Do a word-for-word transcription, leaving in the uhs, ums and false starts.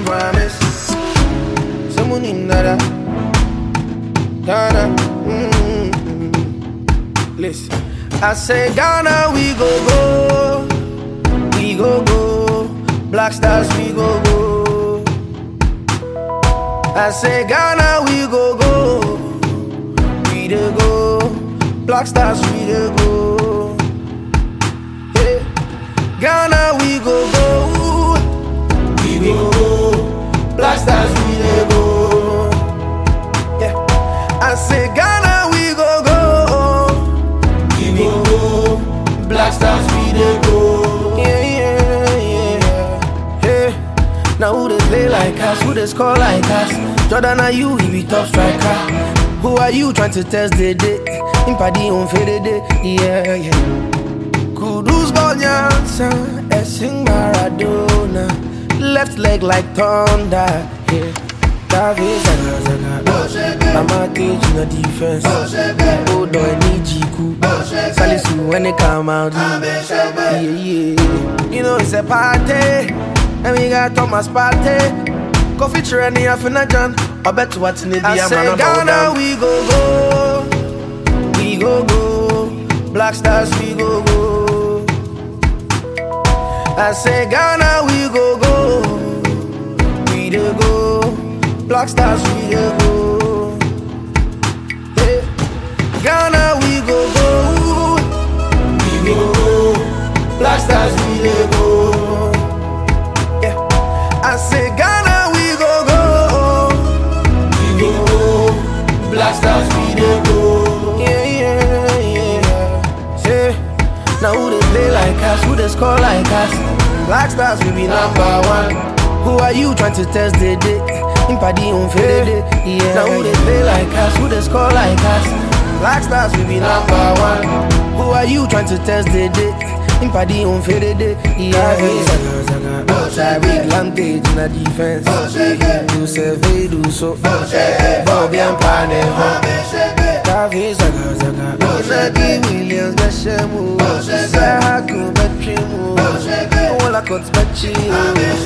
promise. Someone in that Ghana. Mm-hmm. Listen, I say Ghana, we go go, we go go. Black Stars, we go go. I say Ghana, we go go, we dey go. Black Stars, we dey go. Hey. Ghana, we go go, we go go. Black Stars, we dey go. Yeah. I say Ghana, we go go, we go go. Black Stars, we dey go. Yeah, yeah, yeah. Hey. Now who they play like us? Who they score like us? Jordan, are you? He be top striker. Who are you trying to test the day? Impadi on fade day. Yeah, yeah. Kudus Bonyansa, Essing Maradona. Left leg like thunder. Yeah. David Zaga Zaga. I'm a cage in the defense. Oh, do I need Jiku? Salisu when they come out. Yeah, yeah. You know it's a party. And we got Thomas Partey. Coffee training off in a John. I bet what's in the I say Ghana, we go go. We go go. Black Stars, we go go. I say Ghana, we go go. We dey go. Black Stars, we dey go. Hey. Ghana, we go go. We go go. Black Stars, we dey go. I say Ghana, we go go, we go go. Black Stars, we dey go. Yeah, yeah, yeah. Say, now who they play like us? Who they score like us? Black Stars, we be number one. Who are you trying to test the day? Impadi on fade day. Yeah. Now who they play like us? Who they score like us? Black Stars, we be number one. Who are you trying to test the day? Impadi on fade day. Yeah, yeah. Tyreek Lamptey in the defense. You say they do so. Bobby and Paneho. David Zaga Zaga. Inadi Williams Beshemu. Sahaku Betrimu. Ola Kots Bechi.